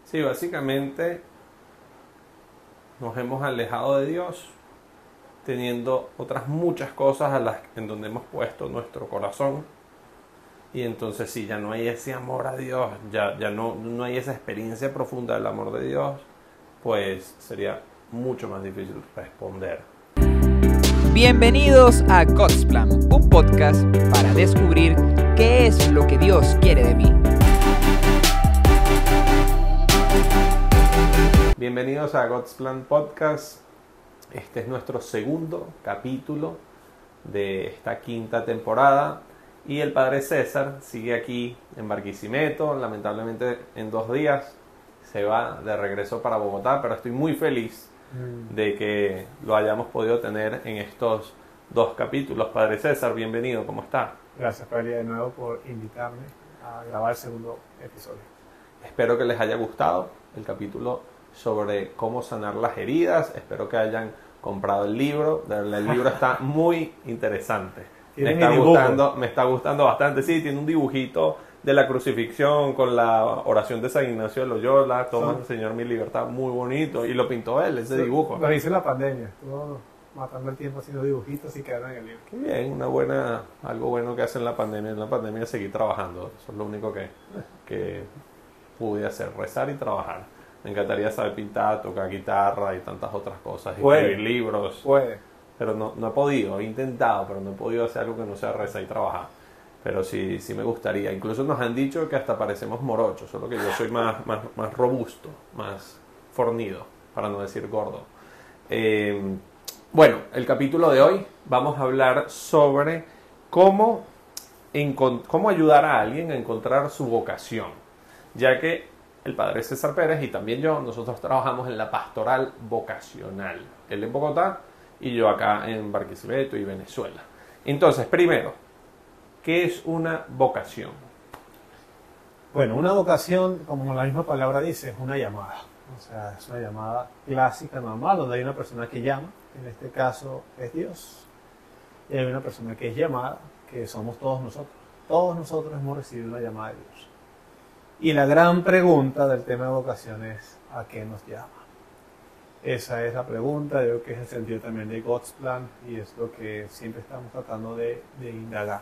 Sí, básicamente nos hemos alejado de Dios teniendo otras muchas cosas en donde hemos puesto nuestro corazón, y entonces sí, ya no hay ese amor a Dios, ya no hay esa experiencia profunda del amor de Dios, pues sería mucho más difícil responder. Bienvenidos a God's Plan, un podcast para descubrir qué es lo que Dios quiere de mí. Bienvenidos a God's Plan Podcast. Este es nuestro segundo capítulo de esta quinta temporada y el Padre César sigue aquí en Barquisimeto. Lamentablemente en 2 días se va de regreso para Bogotá, pero estoy muy feliz de que lo hayamos podido tener en estos 2 capítulos. Padre César, bienvenido, ¿cómo está? Gracias, Pablo, de nuevo por invitarme a grabar el segundo episodio. Espero que les haya gustado el capítulo sobre cómo sanar las heridas. Espero que hayan comprado el libro. De verdad, el libro está muy interesante. Me está gustando bastante. Sí, tiene un dibujito de la crucifixión con la oración de San Ignacio de Loyola. Toma, Señor, mi libertad, muy bonito. Y lo pintó él, ese dibujo. Lo hice en la pandemia. Estuvo matando el tiempo haciendo dibujitos y quedaron en el libro. Qué bien, algo bueno que hace en la pandemia. En la pandemia seguí trabajando. Eso es lo único que pude hacer, rezar y trabajar. Me encantaría saber pintar, tocar guitarra y tantas otras cosas, escribir libros. Pero no he podido, he intentado, pero no he podido hacer algo que no sea rezar y trabajar. Pero sí me gustaría. Incluso nos han dicho que hasta parecemos morochos, solo que yo soy más robusto, más fornido, para no decir gordo. Bueno, el capítulo de hoy vamos a hablar sobre cómo ayudar a alguien a encontrar su vocación, ya que el Padre César Pérez y también yo, nosotros trabajamos en la pastoral vocacional. Él en Bogotá y yo acá en Barquisimeto y Venezuela. Entonces, primero, ¿qué es una vocación? Bueno, una vocación, como la misma palabra dice, es una llamada. O sea, es una llamada clásica, normal, donde hay una persona que llama, que en este caso es Dios. Y hay una persona que es llamada, que somos todos nosotros. Todos nosotros hemos recibido una llamada de Dios. Y la gran pregunta del tema de vocación es, ¿a qué nos llama? Esa es la pregunta, yo creo que es el sentido también de God's Plan y es lo que siempre estamos tratando de indagar.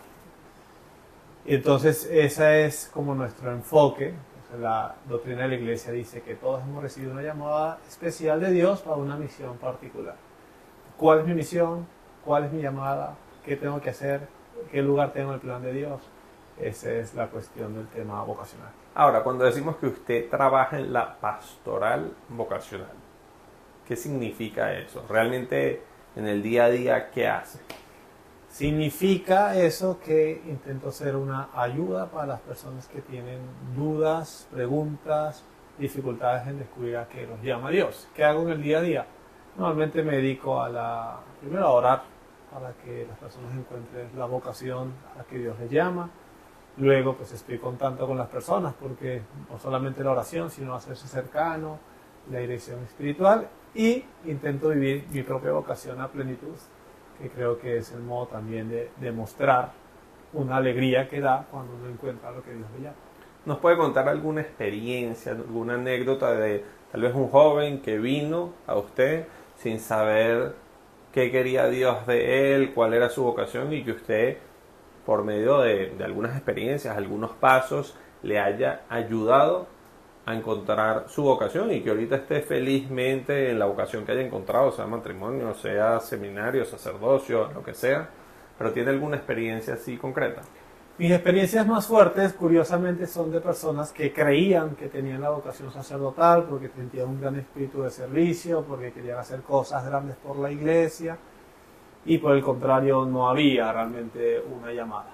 Y entonces ese es como nuestro enfoque. O sea, la doctrina de la Iglesia dice que todos hemos recibido una llamada especial de Dios para una misión particular. ¿Cuál es mi misión? ¿Cuál es mi llamada? ¿Qué tengo que hacer? ¿Qué lugar tengo en el plan de Dios? Esa es la cuestión del tema vocacional. Ahora, cuando decimos que usted trabaja en la pastoral vocacional, ¿qué significa eso? Realmente en el día a día, ¿qué hace? Significa eso que intento ser una ayuda para las personas que tienen dudas, preguntas, dificultades en descubrir a qué los llama Dios. ¿Qué hago en el día a día? Normalmente me dedico primero a orar para que las personas encuentren la vocación a la que Dios les llama. Luego pues estoy contacto con las personas porque no solamente la oración, sino hacerse cercano, la dirección espiritual, y intento vivir mi propia vocación a plenitud, que creo que es el modo también de demostrar una alegría que da cuando uno encuentra lo que Dios le llama. ¿Nos puede contar alguna experiencia, alguna anécdota de tal vez un joven que vino a usted sin saber qué quería Dios de él, cuál era su vocación, y que usted, por medio de algunas experiencias, algunos pasos, le haya ayudado a encontrar su vocación y que ahorita esté felizmente en la vocación que haya encontrado, sea matrimonio, sea seminario, sacerdocio, lo que sea, pero tiene alguna experiencia así concreta? Mis experiencias más fuertes, curiosamente, son de personas que creían que tenían la vocación sacerdotal porque sentían un gran espíritu de servicio, porque querían hacer cosas grandes por la iglesia, y por el contrario no había realmente una llamada.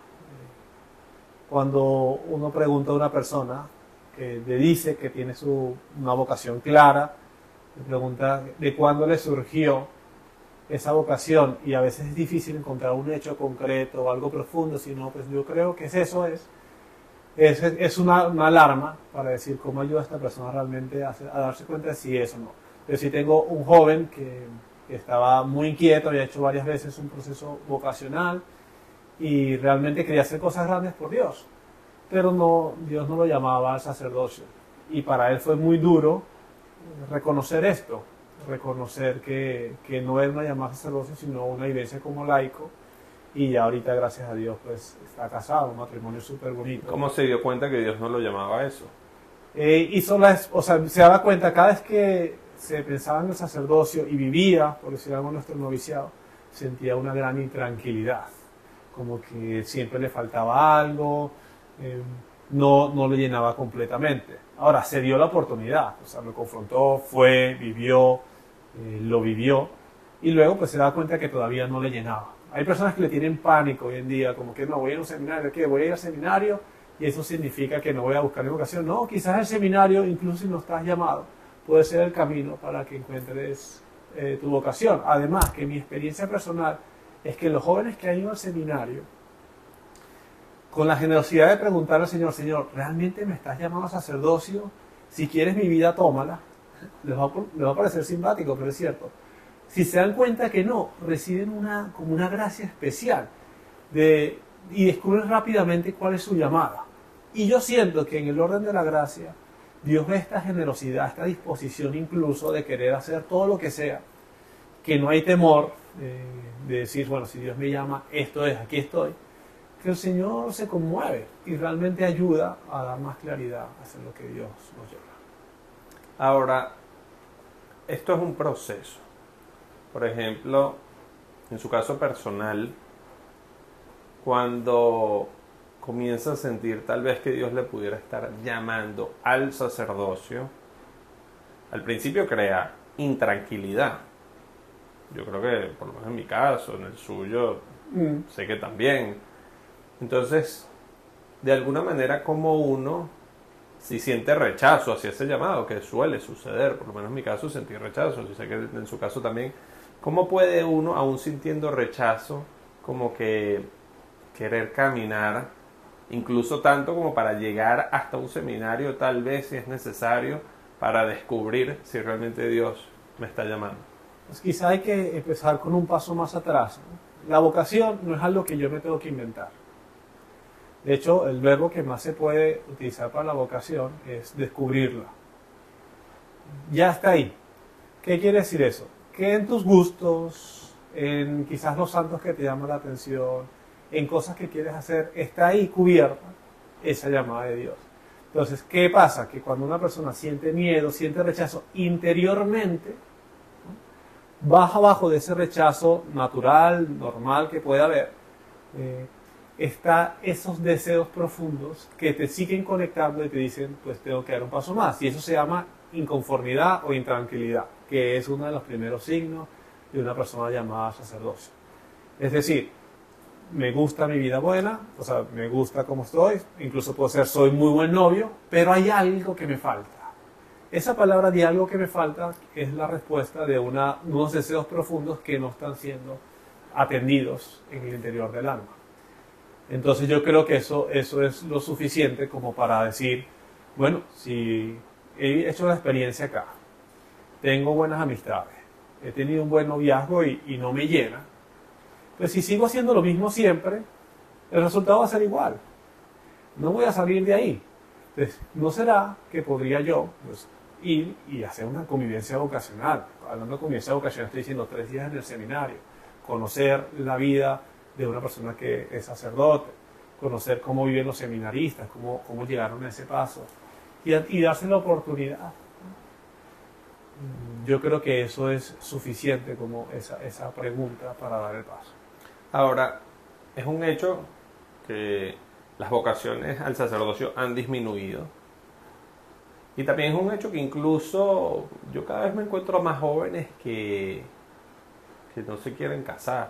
Cuando uno pregunta a una persona que le dice que tiene una vocación clara, le pregunta de cuándo le surgió esa vocación, y a veces es difícil encontrar un hecho concreto o algo profundo, sino pues yo creo que es una alarma para decir cómo ayuda a esta persona realmente a darse cuenta de si es o no. Pero si tengo un joven que estaba muy inquieto, había hecho varias veces un proceso vocacional y realmente quería hacer cosas grandes por Dios, pero Dios no lo llamaba al sacerdocio. Y para él fue muy duro reconocer esto, reconocer que no era una llamada a sacerdocio, sino una vivencia como laico. Y ya ahorita, gracias a Dios, pues está casado, un matrimonio súper bonito. ¿Cómo se dio cuenta que Dios no lo llamaba a eso? Se daba cuenta cada vez que se pensaba en el sacerdocio y vivía, por decir algo, nuestro noviciado, sentía una gran intranquilidad, como que siempre le faltaba algo, no lo llenaba completamente. Ahora, se dio la oportunidad, o sea, lo confrontó, fue, vivió, lo vivió, y luego pues se da cuenta que todavía no le llenaba. Hay personas que le tienen pánico hoy en día, como que no, voy a ir a un seminario, ¿qué? Voy a ir al seminario y eso significa que no voy a buscar mi vocación. No, quizás el seminario, incluso si no estás llamado, puede ser el camino para que encuentres tu vocación. Además, que mi experiencia personal es que los jóvenes que han ido al seminario, con la generosidad de preguntar al Señor, Señor, ¿realmente me estás llamando a sacerdocio? Si quieres mi vida, tómala. Les va a parecer simpático, pero es cierto. Si se dan cuenta que no, reciben como una gracia especial y descubren rápidamente cuál es su llamada. Y yo siento que en el orden de la gracia, Dios ve esta generosidad, esta disposición incluso de querer hacer todo lo que sea, que no hay temor de decir, bueno, si Dios me llama, esto es, aquí estoy, que el Señor se conmueve y realmente ayuda a dar más claridad a hacer lo que Dios nos llama. Ahora, esto es un proceso. Por ejemplo, en su caso personal, cuando comienza a sentir tal vez que Dios le pudiera estar llamando al sacerdocio, al principio crea intranquilidad. Yo creo que, por lo menos en mi caso, en el suyo, sé que también. Entonces, de alguna manera, como uno, si siente rechazo hacia ese llamado, que suele suceder, por lo menos en mi caso sentí rechazo, si sé que en su caso también, ¿cómo puede uno, aún sintiendo rechazo, como que querer caminar, incluso tanto como para llegar hasta un seminario, tal vez si es necesario, para descubrir si realmente Dios me está llamando? Pues quizá hay que empezar con un paso más atrás, ¿no? La vocación no es algo que yo me tengo que inventar. De hecho, el verbo que más se puede utilizar para la vocación es descubrirla. Ya está ahí. ¿Qué quiere decir eso? Que en tus gustos, en quizás los santos que te llaman la atención, en cosas que quieres hacer, está ahí cubierta esa llamada de Dios. Entonces, ¿qué pasa? Que cuando una persona siente miedo, siente rechazo interiormente, ¿no?, baja abajo de ese rechazo natural, normal que puede haber, está esos deseos profundos que te siguen conectando y te dicen, pues tengo que dar un paso más. Y eso se llama inconformidad o intranquilidad, que es uno de los primeros signos de una persona llamada a sacerdocio. Es decir, me gusta mi vida buena, o sea, me gusta cómo estoy, incluso puedo ser, soy muy buen novio, pero hay algo que me falta. Esa palabra de algo que me falta es la respuesta de unos deseos profundos que no están siendo atendidos en el interior del alma. Entonces yo creo que eso es lo suficiente como para decir, bueno, si he hecho la experiencia acá, tengo buenas amistades, he tenido un buen noviazgo y no me llena, pues si sigo haciendo lo mismo siempre, el resultado va a ser igual. No voy a salir de ahí. Entonces, ¿no será que podría yo ir y hacer una convivencia vocacional? Hablando de convivencia vocacional, estoy diciendo 3 días en el seminario, conocer la vida de una persona que es sacerdote, conocer cómo viven los seminaristas, cómo llegaron a ese paso y darse la oportunidad. Yo creo que eso es suficiente como esa pregunta para dar el paso. Ahora, es un hecho que las vocaciones al sacerdocio han disminuido. Y también es un hecho que incluso yo cada vez me encuentro más jóvenes que no se quieren casar.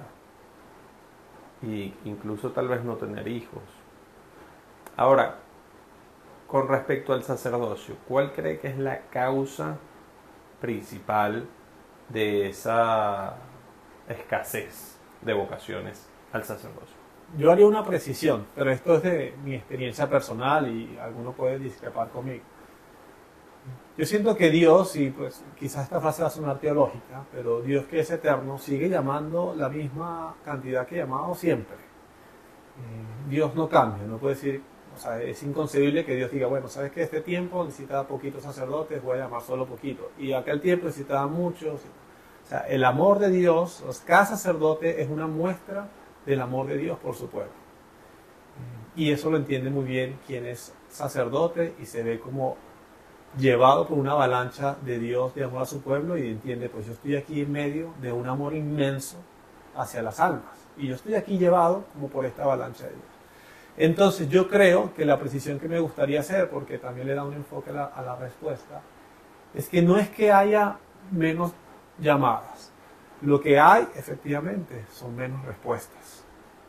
Y incluso tal vez no tener hijos. Ahora, con respecto al sacerdocio, ¿cuál cree que es la causa principal de esa escasez de vocaciones al sacerdocio? Yo haría una precisión, pero esto es de mi experiencia personal y alguno puede discrepar conmigo. Yo siento que Dios, y pues quizás esta frase va a sonar teológica, pero Dios, que es eterno, sigue llamando la misma cantidad que ha llamado siempre. Dios no cambia, no puede decir, o sea, es inconcebible que Dios diga, bueno, sabes que este tiempo necesitaba poquitos sacerdotes, voy a llamar solo poquito. Y aquel tiempo necesitaba muchos. O sea, el amor de Dios, cada sacerdote es una muestra del amor de Dios por su pueblo. Y eso lo entiende muy bien quien es sacerdote y se ve como llevado por una avalancha de Dios de amor a su pueblo y entiende, pues yo estoy aquí en medio de un amor inmenso hacia las almas. Y yo estoy aquí llevado como por esta avalancha de Dios. Entonces yo creo que la precisión que me gustaría hacer, porque también le da un enfoque a la respuesta, es que no es que haya menos llamadas. Lo que hay, efectivamente, son menos respuestas.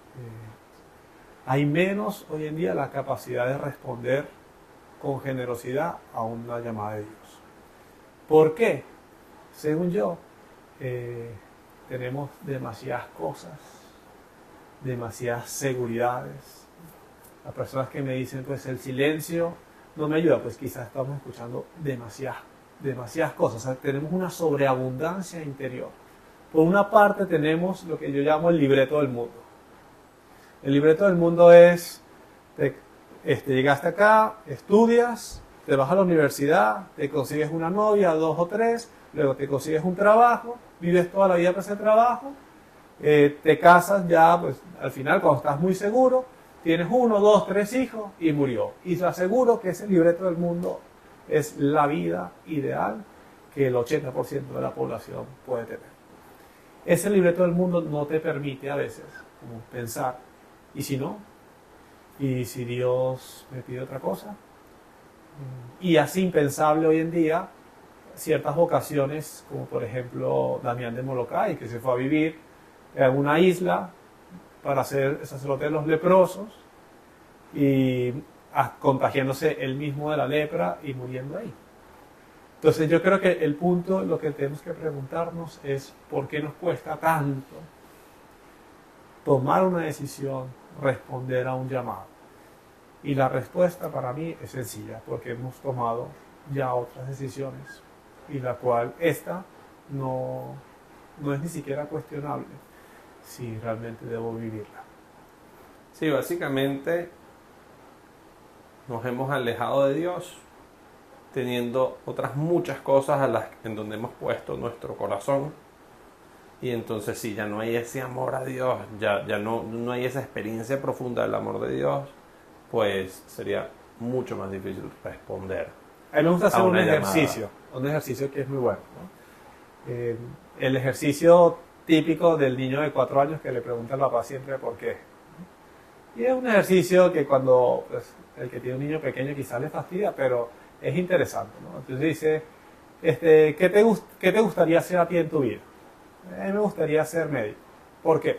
Hay menos hoy en día la capacidad de responder con generosidad a una llamada de Dios. ¿Por qué? Según yo, tenemos demasiadas cosas, demasiadas seguridades. Las personas que me dicen, pues el silencio no me ayuda, pues quizás estamos escuchando demasiadas cosas. O sea, tenemos una sobreabundancia interior. Por una parte tenemos lo que yo llamo el libreto del mundo. El libreto del mundo es, llegaste acá, estudias, te vas a la universidad, te consigues una novia, 2 o 3, luego te consigues un trabajo, vives toda la vida para ese trabajo, te casas ya, pues al final cuando estás muy seguro, tienes 1, 2, 3 hijos y murió. Y te aseguro que ese libreto del mundo es la vida ideal que el 80% de la población puede tener. Ese libreto del mundo no te permite a veces como pensar, ¿y si no? ¿Y si Dios me pide otra cosa? Y así impensable hoy en día ciertas vocaciones, como por ejemplo Damián de Molokai, que se fue a vivir en una isla para ser sacerdote de los leprosos y contagiándose él mismo de la lepra y muriendo ahí. Entonces yo creo que el punto, lo que tenemos que preguntarnos es ¿por qué nos cuesta tanto tomar una decisión, responder a un llamado? Y la respuesta para mí es sencilla, porque hemos tomado ya otras decisiones y la cual esta no es ni siquiera cuestionable si realmente debo vivirla. Sí, básicamente nos hemos alejado de Dios teniendo otras muchas cosas en donde hemos puesto nuestro corazón y entonces si ya no hay ese amor a Dios, ya no hay esa experiencia profunda del amor de Dios, pues sería mucho más difícil responder. A mí me gusta hacer un ejercicio que es muy bueno, ¿no? El ejercicio típico del niño de 4 años que le pregunta al papá siempre por qué. Y es un ejercicio que cuando pues, el que tiene un niño pequeño quizás le fastidia, pero es interesante, ¿no? Entonces dice, ¿qué te gustaría hacer a ti en tu vida? A mí me gustaría ser médico. ¿Por qué?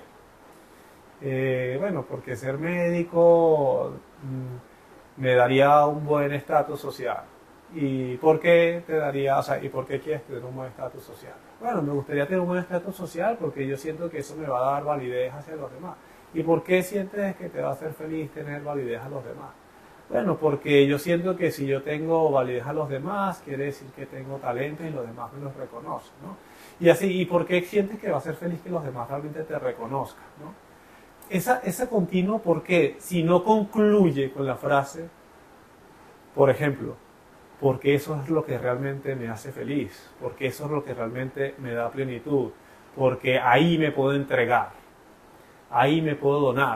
Bueno, porque ser médico me daría un buen estatus social. ¿Y por qué te daría, o sea, y por qué quieres tener un buen estatus social? Bueno, me gustaría tener un buen estatus social porque yo siento que eso me va a dar validez hacia los demás. ¿Y por qué sientes que te va a hacer feliz tener validez a los demás? Bueno, porque yo siento que si yo tengo validez a los demás, quiere decir que tengo talento y los demás me los reconocen, ¿no? Y así, ¿y por qué sientes que va a ser feliz que los demás realmente te reconozcan, ¿no? Ese continuo, ¿por qué? Si no concluye con la frase, por ejemplo, porque eso es lo que realmente me hace feliz, porque eso es lo que realmente me da plenitud, porque ahí me puedo entregar, ahí me puedo donar.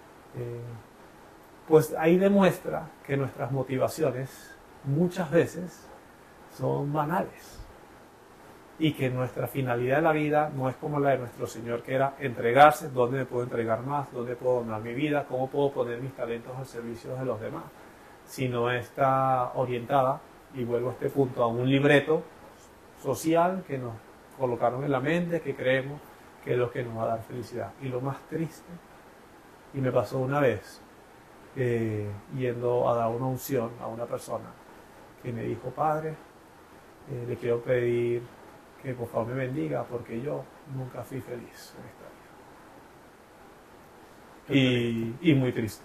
Pues ahí demuestra que nuestras motivaciones muchas veces son banales y que nuestra finalidad de la vida no es como la de nuestro Señor, que era entregarse, dónde me puedo entregar más, dónde puedo donar mi vida, cómo puedo poner mis talentos al servicio de los demás, sino está orientada, y vuelvo a este punto, a un libreto social que nos colocaron en la mente, que creemos que es lo que nos va a dar felicidad. Y lo más triste, y me pasó una vez, yendo a dar una unción a una persona que me dijo, padre, le quiero pedir que por favor me bendiga porque yo nunca fui feliz en esta vida. Y muy triste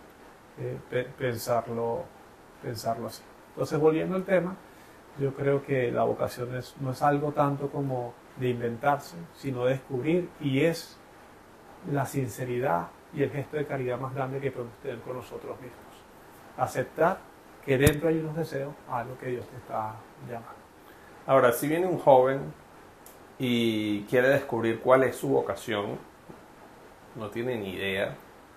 pensarlo así. Entonces, volviendo al tema, yo creo que la vocación no es algo tanto como de inventarse, sino de descubrir, y es la sinceridad y el gesto de caridad más grande que podemos tener con nosotros mismos. aceptar que dentro hay unos deseos a lo que Dios te está llamando. Ahora, si viene un joven y quiere descubrir cuál es su vocación, no tiene ni idea,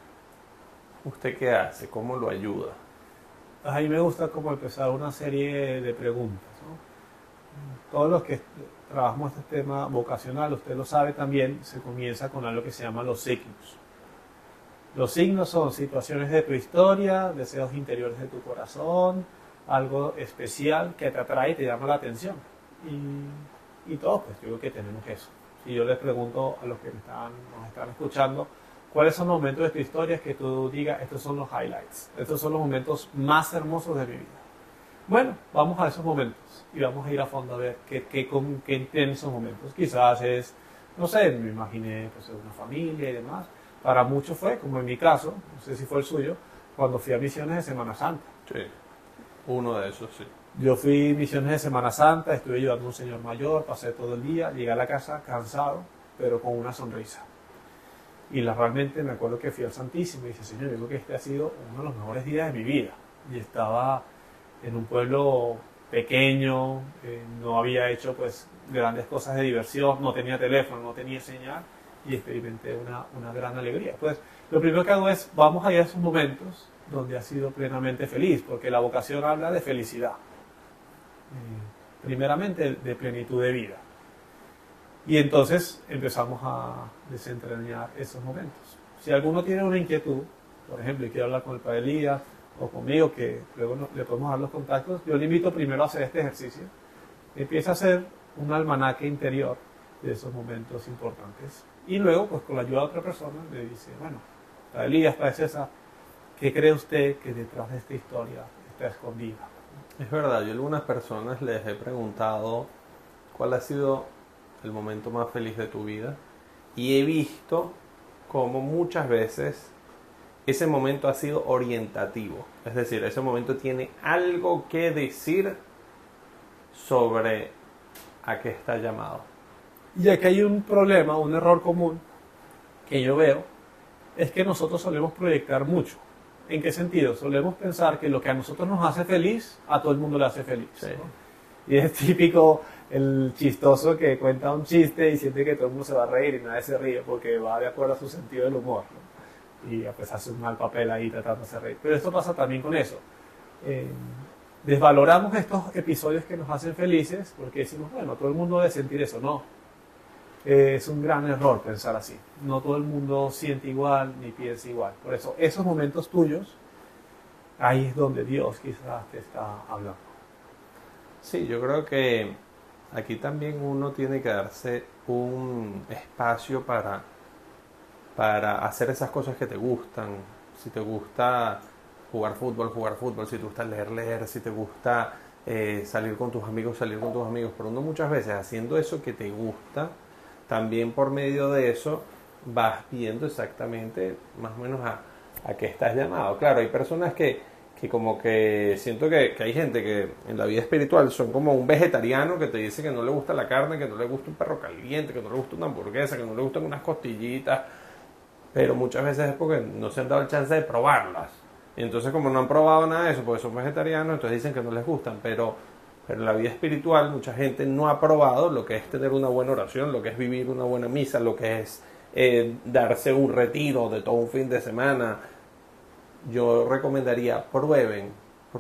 ¿usted qué hace? ¿Cómo lo ayuda? A mí me gusta como empezar una serie de preguntas, ¿no? Todos los que trabajamos este tema vocacional, usted lo sabe también, se comienza con algo que se llama los signos. Los signos son situaciones de tu historia, deseos interiores de tu corazón, algo especial que te atrae y te llama la atención. Y todos, pues yo creo que tenemos eso. Si yo les pregunto a los que nos están escuchando, ¿cuáles son los momentos de tu historia que tú digas, estos son los highlights, estos son los momentos más hermosos de mi vida? Bueno, vamos a esos momentos y vamos a ir a fondo a ver qué tienen esos momentos. Quizás es, no sé, me imaginé pues, una familia y demás. Para muchos fue, como en mi caso, no sé si fue el suyo, cuando fui a misiones de Semana Santa. Sí, uno de esos, sí. Yo fui a misiones de Semana Santa, estuve ayudando a un señor mayor, pasé todo el día, llegué a la casa cansado, pero con una sonrisa. Y realmente me acuerdo que fui al Santísimo y dije, Señor, yo creo que este ha sido uno de los mejores días de mi vida. Y estaba en un pueblo pequeño, no había hecho pues grandes cosas de diversión, no tenía teléfono, no tenía señal y experimenté una gran alegría. Pues lo primero que hago es, vamos a ir a esos momentos donde has sido plenamente feliz, porque la vocación habla de felicidad. Primeramente de plenitud de vida. Y entonces empezamos a desentrañar esos momentos. Si alguno tiene una inquietud, por ejemplo, y quiere hablar con el Padre Elías o conmigo, que luego le podemos dar los contactos, yo le invito primero a hacer este ejercicio. Empieza a hacer un almanaque interior de esos momentos importantes. Y luego, pues con la ayuda de otra persona, le dice, bueno, Padre Elías, Padre César, ¿qué cree usted que detrás de esta historia está escondida? Es verdad, yo a algunas personas les he preguntado cuál ha sido el momento más feliz de tu vida y he visto cómo muchas veces ese momento ha sido orientativo, es decir, ese momento tiene algo que decir sobre a qué está llamado. Y aquí hay un problema, un error común que yo veo, es que nosotros solemos proyectar mucho. ¿En qué sentido? Solemos pensar que lo que a nosotros nos hace feliz, a todo el mundo le hace feliz. Sí. ¿No? Y es típico el chistoso que cuenta un chiste y siente que todo el mundo se va a reír y nadie se ríe porque va de acuerdo a su sentido del humor, ¿no? Y pues hace un mal papel ahí tratando de reír. Pero esto pasa también con eso. Desvaloramos estos episodios que nos hacen felices porque decimos, bueno, todo el mundo debe sentir eso. No. Es un gran error pensar así. No todo el mundo siente igual ni piensa igual. Por eso, esos momentos tuyos, ahí es donde Dios quizás te está hablando. Sí, yo creo que aquí también uno tiene que darse un espacio para hacer esas cosas que te gustan. Si te gusta jugar fútbol, si te gusta leer, si te gusta salir con tus amigos, pero uno muchas veces haciendo eso que te gusta, también por medio de eso vas viendo exactamente más o menos a qué estás llamado. Claro, hay personas que como que siento que hay gente que en la vida espiritual son como un vegetariano que te dice que no le gusta la carne, que no le gusta un perro caliente, que no le gusta una hamburguesa, que no le gustan unas costillitas, pero muchas veces es porque no se han dado el chance de probarlas. Y entonces como no han probado nada de eso, porque son vegetarianos, entonces dicen que no les gustan, pero en la vida espiritual mucha gente no ha probado lo que es tener una buena oración, lo que es vivir una buena misa, lo que es darse un retiro de todo un fin de semana. Yo recomendaría prueben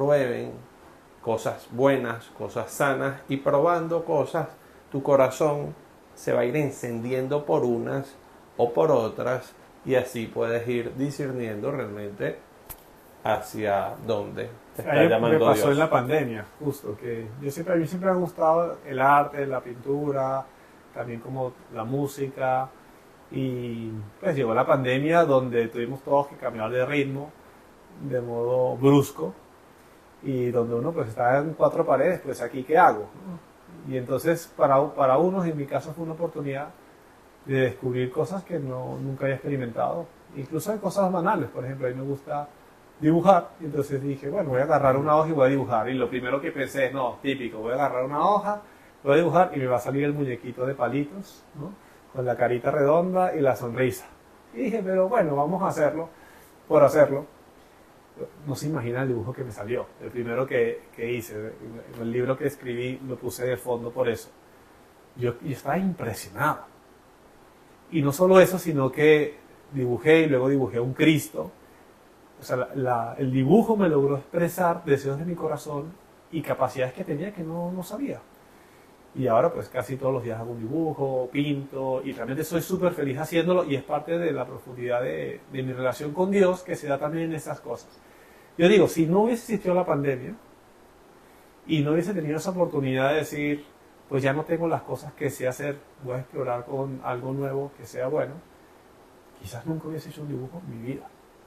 cosas buenas, cosas sanas, y probando cosas, tu corazón se va a ir encendiendo por unas o por otras, y así puedes ir discerniendo realmente hacia dónde te está llamando me pasó Dios. En la pandemia, justo, que a mí siempre me ha gustado el arte, la pintura, también como la música, y pues llegó la pandemia donde tuvimos todos que cambiar de ritmo de modo brusco, y donde uno pues está en cuatro paredes, pues aquí ¿qué hago? Y entonces para unos, en mi caso, fue una oportunidad de descubrir cosas que nunca había experimentado, incluso en cosas banales. Por ejemplo, a mí me gusta dibujar, y entonces dije, bueno, voy a agarrar una hoja y voy a dibujar, y lo primero que pensé es, no, típico, voy a agarrar una hoja, voy a dibujar y me va a salir el muñequito de palitos, ¿no? Con la carita redonda y la sonrisa. Y dije, pero bueno, vamos a hacerlo por hacerlo. no se imagina el dibujo que me salió. El primero que hice, el libro que escribí, lo puse de fondo por eso. Yo estaba impresionado. Y no solo eso, sino que dibujé y luego dibujé un Cristo. O sea, el dibujo me logró expresar deseos de mi corazón y capacidades que tenía que no sabía. Y ahora pues casi todos los días hago un dibujo, pinto y realmente soy súper feliz haciéndolo y es parte de la profundidad de mi relación con Dios que se da también en esas cosas. Yo digo, si no hubiese existido la pandemia y no hubiese tenido esa oportunidad de decir, pues ya no tengo las cosas que sé hacer, voy a explorar con algo nuevo que sea bueno, quizás nunca hubiese hecho un dibujo en mi vida.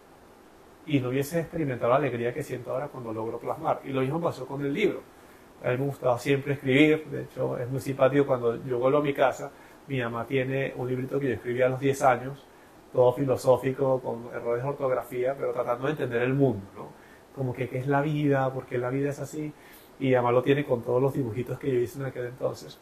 Y no hubiese experimentado la alegría que siento ahora cuando logro plasmar. Y lo mismo pasó con el libro. A mí me gustaba siempre escribir, de hecho es muy simpático cuando yo vuelvo a mi casa, mi mamá tiene un librito que yo escribí a los 10 años, todo filosófico, con errores de ortografía, pero tratando de entender el mundo, ¿no? Como que qué es la vida, por qué la vida es así, y además lo tiene con todos los dibujitos que yo hice en aquel entonces.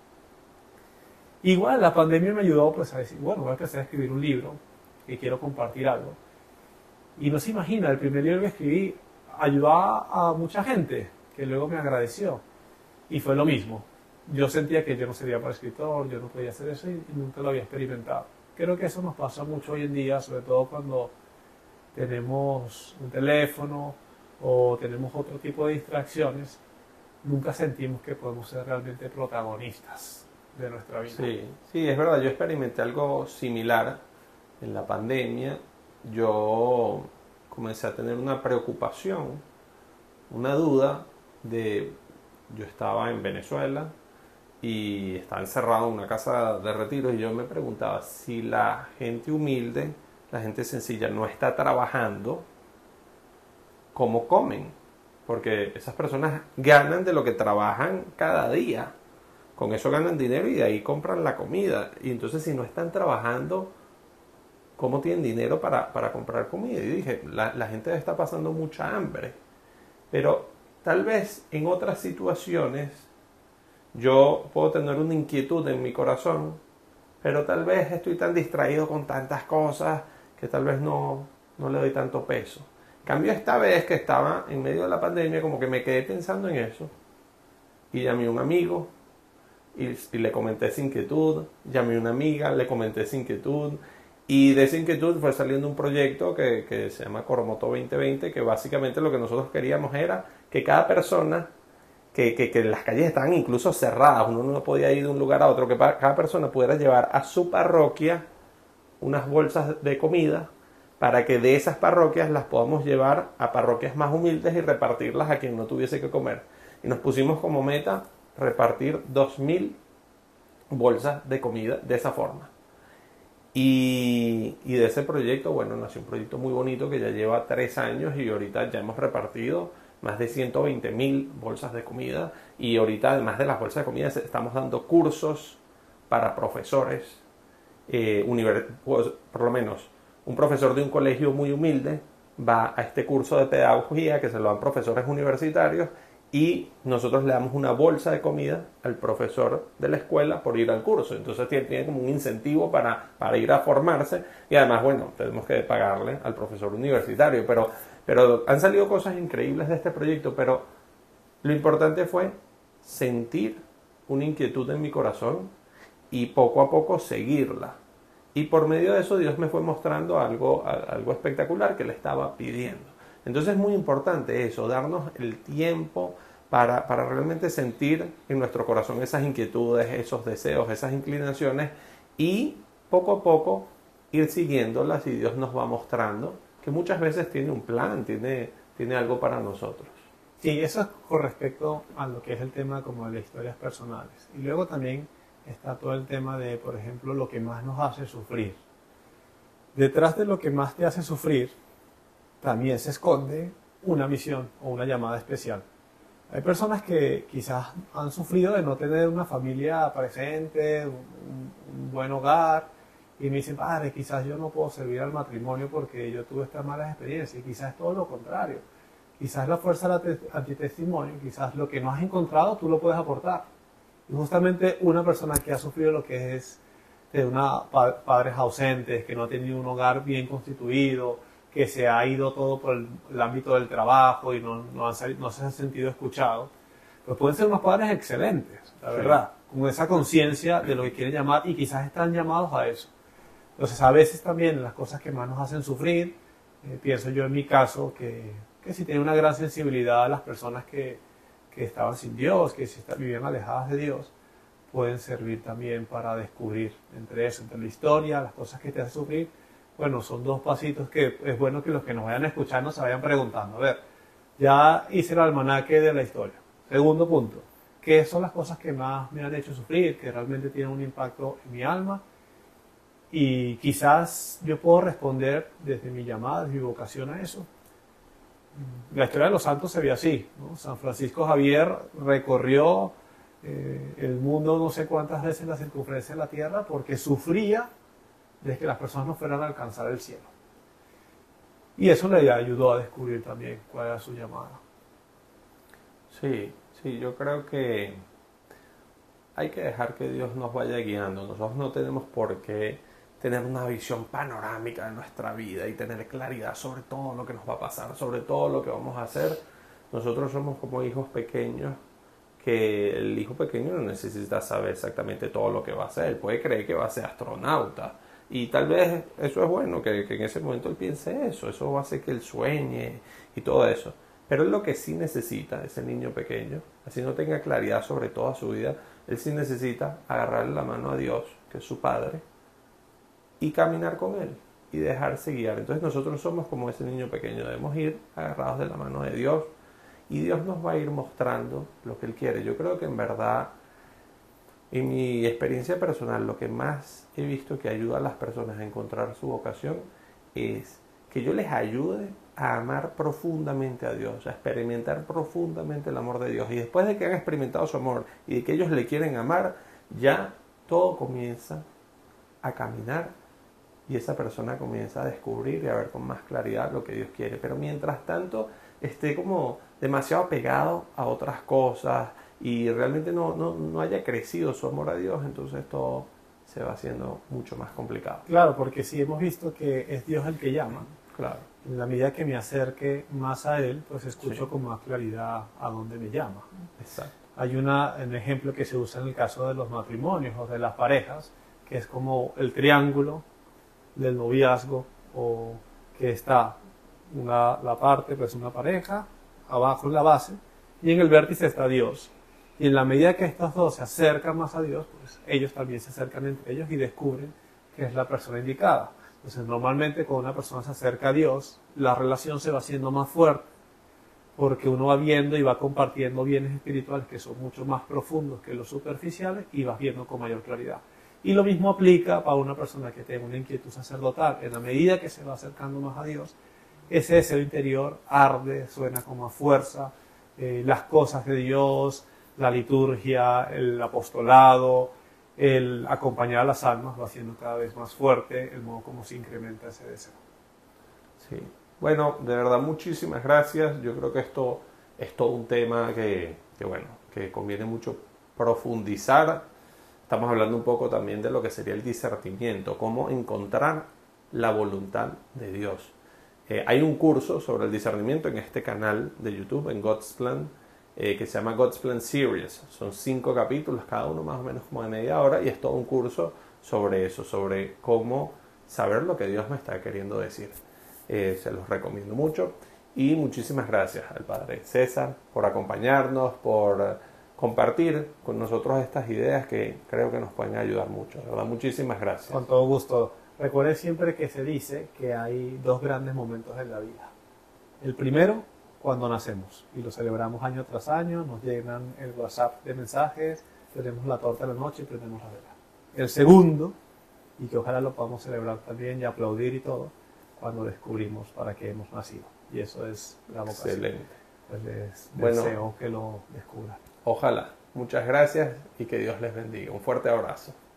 Igual la pandemia me ayudó pues a decir, bueno, voy a empezar a escribir un libro, que quiero compartir algo. Y no se imagina, el primer libro que escribí ayudó a mucha gente, que luego me agradeció. Y fue lo mismo. Yo sentía que yo no sería para escritor, yo no podía hacer eso y nunca lo había experimentado. Creo que eso nos pasa mucho hoy en día, sobre todo cuando tenemos un teléfono o tenemos otro tipo de distracciones. Nunca sentimos que podemos ser realmente protagonistas de nuestra vida. Sí, es verdad. Yo experimenté algo similar en la pandemia. Yo comencé a tener una preocupación, una duda de... Yo estaba en Venezuela y estaba encerrado en una casa de retiro y yo me preguntaba si la gente humilde, la gente sencilla no está trabajando, ¿cómo comen? Porque esas personas ganan de lo que trabajan cada día. Con eso ganan dinero y de ahí compran la comida. Y entonces si no están trabajando, ¿cómo tienen dinero para comprar comida? Y dije, la gente está pasando mucha hambre. Pero tal vez en otras situaciones yo puedo tener una inquietud en mi corazón, pero tal vez estoy tan distraído con tantas cosas que tal vez no le doy tanto peso. En cambio, esta vez que estaba en medio de la pandemia, como que me quedé pensando en eso y llamé a un amigo y le comenté esa inquietud, llamé a una amiga, le comenté esa inquietud. Y de esa inquietud fue saliendo un proyecto que se llama Coromoto 2020, que básicamente lo que nosotros queríamos era que cada persona, que las calles estaban incluso cerradas, uno no podía ir de un lugar a otro, que cada persona pudiera llevar a su parroquia unas bolsas de comida para que de esas parroquias las podamos llevar a parroquias más humildes y repartirlas a quien no tuviese que comer. Y nos pusimos como meta repartir 2.000 bolsas de comida de esa forma. Y de ese proyecto, bueno, nació un proyecto muy bonito que ya lleva 3 años y ahorita ya hemos repartido más de 120.000 bolsas de comida y ahorita además de las bolsas de comida estamos dando cursos para profesores, pues, por lo menos un profesor de un colegio muy humilde va a este curso de pedagogía que se lo dan profesores universitarios y nosotros le damos una bolsa de comida al profesor de la escuela por ir al curso. Entonces tiene como un incentivo para ir a formarse y además, bueno, tenemos que pagarle al profesor universitario. Pero han salido cosas increíbles de este proyecto, pero lo importante fue sentir una inquietud en mi corazón y poco a poco seguirla. Y por medio de eso Dios me fue mostrando algo espectacular que le estaba pidiendo. Entonces es muy importante eso, darnos el tiempo para realmente sentir en nuestro corazón esas inquietudes, esos deseos, esas inclinaciones y poco a poco ir siguiéndolas y Dios nos va mostrando que muchas veces tiene un plan, tiene algo para nosotros. Sí, eso es con respecto a lo que es el tema como de las historias personales. Y luego también está todo el tema de, por ejemplo, lo que más nos hace sufrir. Detrás de lo que más te hace sufrir también se esconde una misión o una llamada especial. Hay personas que quizás han sufrido de no tener una familia presente, un buen hogar, y me dicen, padre, quizás yo no puedo servir al matrimonio porque yo tuve estas malas experiencias, y quizás es todo lo contrario. Quizás la fuerza del antitestimonio, quizás lo que no has encontrado tú lo puedes aportar. Y justamente una persona que ha sufrido lo que es de padres ausentes, que no ha tenido un hogar bien constituido, que se ha ido todo por el ámbito del trabajo y no se han sentido escuchados, pues pueden ser unos padres excelentes, la verdad, con esa conciencia de lo que quieren llamar y quizás están llamados a eso. Entonces, a veces también las cosas que más nos hacen sufrir, pienso yo en mi caso, que sí tenía una gran sensibilidad a las personas que estaban sin Dios, que vivían alejadas de Dios, pueden servir también para descubrir entre eso, entre la historia, las cosas que te hacen sufrir. Bueno, son dos pasitos que es bueno que los que nos vayan a escuchar nos vayan preguntando. A ver, ya hice el almanaque de la historia. Segundo punto, ¿qué son las cosas que más me han hecho sufrir, que realmente tienen un impacto en mi alma? Y quizás yo puedo responder desde mi llamada, desde mi vocación a eso. La historia de los santos se ve así, ¿no? San Francisco Javier recorrió el mundo no sé cuántas veces la circunferencia de la Tierra porque sufría de que las personas no fueran a alcanzar el cielo. Y eso le ayudó a descubrir también cuál era su llamada. Sí, yo creo que hay que dejar que Dios nos vaya guiando. Nosotros no tenemos por qué tener una visión panorámica de nuestra vida y tener claridad sobre todo lo que nos va a pasar, sobre todo lo que vamos a hacer. Nosotros somos como hijos pequeños, que el hijo pequeño no necesita saber exactamente todo lo que va a hacer. Él puede creer que va a ser astronauta y tal vez eso es bueno, que en ese momento él piense eso va a hacer que él sueñe y todo eso. Pero él lo que sí necesita, ese niño pequeño, así no tenga claridad sobre toda su vida, él sí necesita agarrarle la mano a Dios, que es su Padre, y caminar con él y dejarse guiar. Entonces nosotros somos como ese niño pequeño, debemos ir agarrados de la mano de Dios y Dios nos va a ir mostrando lo que Él quiere. Yo creo que en verdad, en mi experiencia personal, lo que más he visto que ayuda a las personas a encontrar su vocación es que yo les ayude a amar profundamente a Dios, a experimentar profundamente el amor de Dios. Y después de que han experimentado su amor y de que ellos le quieren amar, ya todo comienza a caminar y esa persona comienza a descubrir y a ver con más claridad lo que Dios quiere. Pero mientras tanto esté como demasiado pegado a otras cosas y realmente no haya crecido su amor a Dios, entonces todo se va haciendo mucho más complicado. Claro, porque sí hemos visto que es Dios el que llama. Claro. En la medida que me acerque más a Él, pues escucho con más claridad a dónde me llama. Exacto. Hay un ejemplo que se usa en el caso de los matrimonios o de las parejas, que es como el triángulo del noviazgo, o que está la parte, pues una pareja, abajo en la base, y en el vértice está Dios. Y en la medida que estos dos se acercan más a Dios, pues ellos también se acercan entre ellos y descubren que es la persona indicada. Entonces, normalmente cuando una persona se acerca a Dios, la relación se va haciendo más fuerte, porque uno va viendo y va compartiendo bienes espirituales que son mucho más profundos que los superficiales y vas viendo con mayor claridad. Y lo mismo aplica para una persona que tenga una inquietud sacerdotal. En la medida que se va acercando más a Dios, ese deseo interior arde, suena con más fuerza, las cosas de Dios, la liturgia, el apostolado, el acompañar a las almas va haciendo cada vez más fuerte el modo como se incrementa ese deseo. Sí. Bueno, de verdad muchísimas gracias. Yo creo que esto es todo un tema que conviene mucho profundizar. Estamos hablando un poco también de lo que sería el discernimiento, cómo encontrar la voluntad de Dios. Hay un curso sobre el discernimiento en este canal de YouTube, en God's Plan, que se llama God's Plan Series. Son 5 capítulos, cada uno más o menos como de media hora, y es todo un curso sobre eso, sobre cómo saber lo que Dios me está queriendo decir. Se los recomiendo mucho y muchísimas gracias al Padre César por acompañarnos, por compartir con nosotros estas ideas que creo que nos pueden ayudar mucho. De verdad, muchísimas gracias. Con todo gusto. Recuerden siempre que se dice que hay 2 grandes momentos en la vida. El primero, cuando nacemos, y lo celebramos año tras año, nos llenan el WhatsApp de mensajes, tenemos la torta de la noche y prendemos la vela. El segundo, y que ojalá lo podamos celebrar también y aplaudir y todo, cuando descubrimos para qué hemos nacido. Y eso es la vocación. Excelente. Pues les Bueno, deseo que lo descubran. Ojalá. Muchas gracias y que Dios les bendiga. Un fuerte abrazo.